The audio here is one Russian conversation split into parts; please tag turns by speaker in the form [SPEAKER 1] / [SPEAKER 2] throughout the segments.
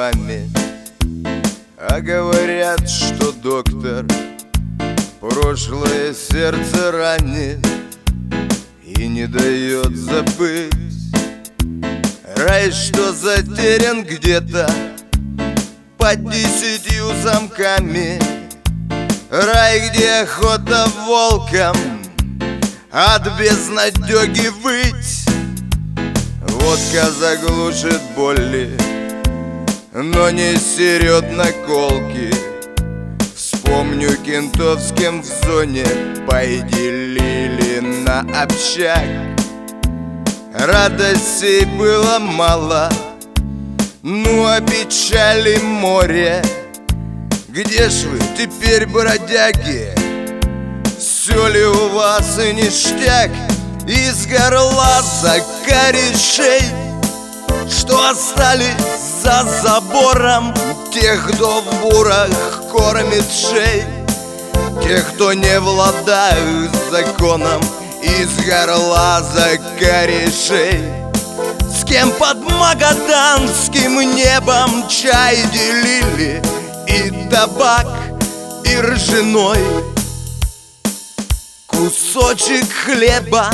[SPEAKER 1] словами, а говорят, что доктор прошлое сердце ранит и не дает забыть рай, что затерян где-то под 10 замками. Рай, где охота волком от безнадёги выть. Водка заглушит боли, но не серет наколки. Вспомню, кентовским в зоне поделили на общак. Радостей было мало, ну а печали море. Где ж вы теперь, бродяги? Все ли у вас и ништяк? Из горла за корешей, что остались за забором, тех, кто в бурах кормит шей, тех, кто не в ладах с законом, из горла за корешей. С кем под магаданским небом чай делили, и табак, и ржаной кусочек хлеба.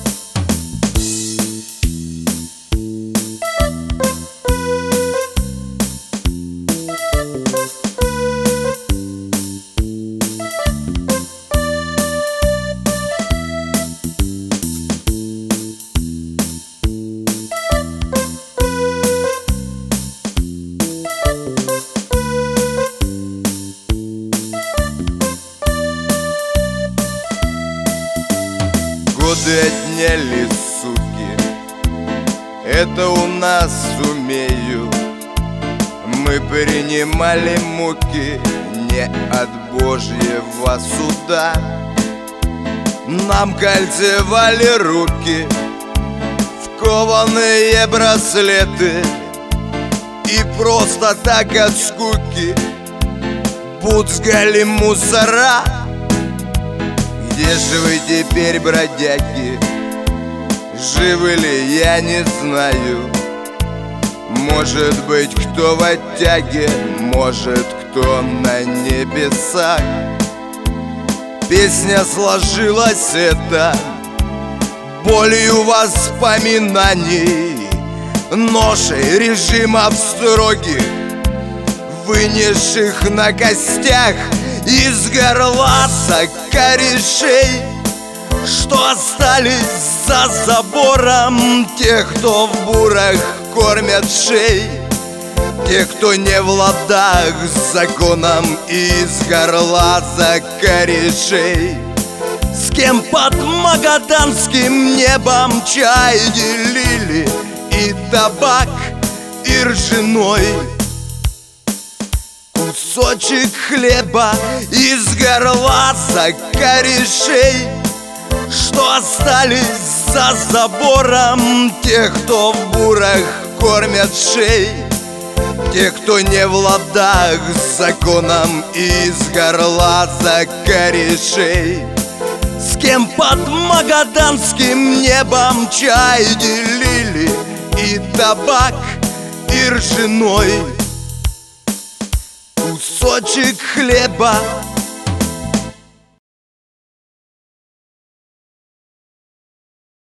[SPEAKER 1] Годы отняли, суки, это у нас умеют. Мы принимали муки не от Божьего суда. Нам кольцевали руки в кованые браслеты, и просто так от скуки буцкали мусора. Где же вы теперь, бродяги? Живы ли, я не знаю. Может быть, кто в оттяге, может, кто на небесах. Песня сложилась эта болью воспоминаний, ношей режимов строгих, вынесших на костях из горла за корешей, что остались за забором, тех, кто в бурах кормят шей, тех, кто не в ладах с законом, из горла за корешей. С кем под магаданским небом чай делили, и табак, и ржаной кусочек хлеба. Из горла за корешей, что остались за забором, тех, кто в бурах кормят шей, тех, кто не в ладах с законом, из горла за корешей. С кем под магаданским небом чай делили, и табак, и ржаной кусочек хлеба.